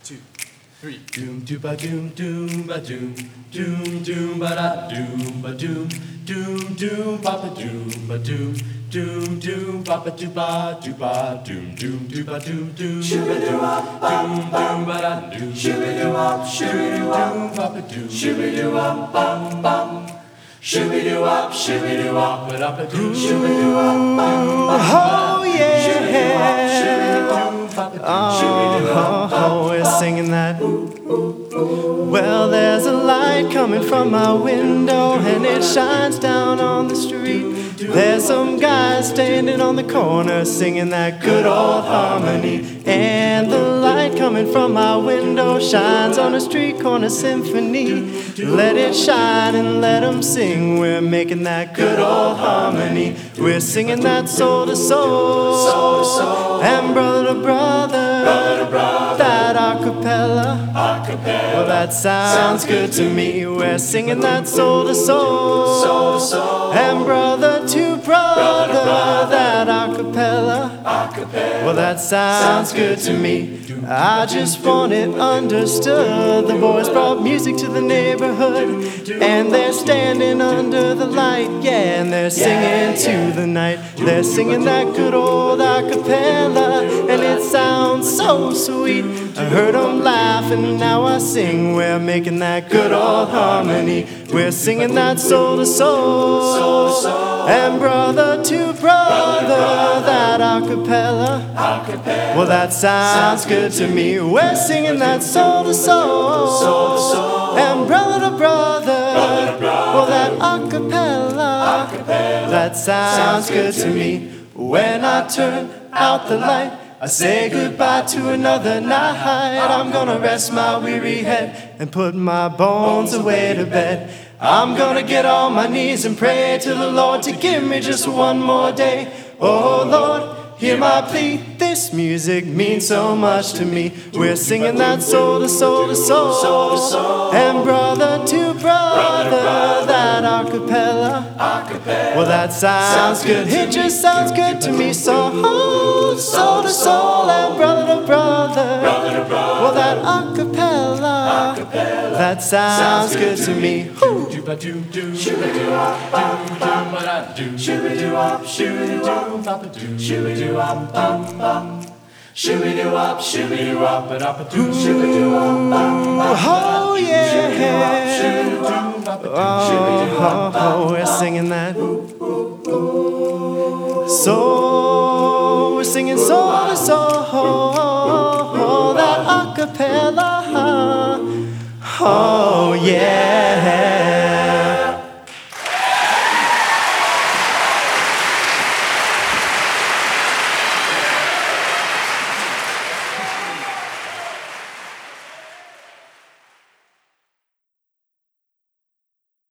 2, 3. Doom doo ba doom doom ba doom doom doom ba da doom ba doom doom doom ba ba doom ba doom doom doom ba ba doo ba doom doo ba doom doom Shooby doo up, doom doom ba da doom shooby doo up, shooby doo up, ba ba doom shooby doo up, bum bum. Shooby doo up, shooby doo up, ba da ba doom shooby doo up, bum bum. Oh yeah, Oh, we're singing that. Well, there's a light coming from my window and it shines down on the street. There's some guys standing on the corner singing that good old harmony. And the light coming from my window shines on a street corner symphony. Let it shine and let them sing. We're making that good old harmony. We're singing that soul to soul, and brother to brother, that acapella. Well, that sounds good to me. We're singing that soul to soul, and brother to brother, that acapella. Well, that sounds good to me. I just want it understood. The boys brought music to the neighborhood, and they're standing under the light, yeah, and they're singing to the night. They're singing that good old acapella, and it sounds so sweet. I heard them laugh, and now I sing. We're making that good old harmony. We're singing that soul to soul, and brother to brother, that acapella. Well, that sounds good to me. We're singing that soul to soul, and brother to brother. Well, that acapella. That sounds good to me. When I turn out the light, I say goodbye to another night. I'm gonna rest my weary head and put my bones away to bed. I'm gonna get on my knees and pray to the Lord to give me just one more day. Oh Lord, hear my plea. This music means so much to me. We're singing that soul to soul to soul, and brother to brother, that acapella. Well, that sounds good. It just sounds good to me. So soul to soul, and brother to brother. Well, that acapella. That sounds good to me. doo ba doom doom shooby doo up, bum bum. ba da doom Shooby doo up, shooby doo up, ba ba doom shooby doo up, bum bum. Shooby doo up, shooby doo up, ba da ba doom shooby doo up, bum bum. Oh yeah. Oh, we're singing that. So we're singing soul to soul.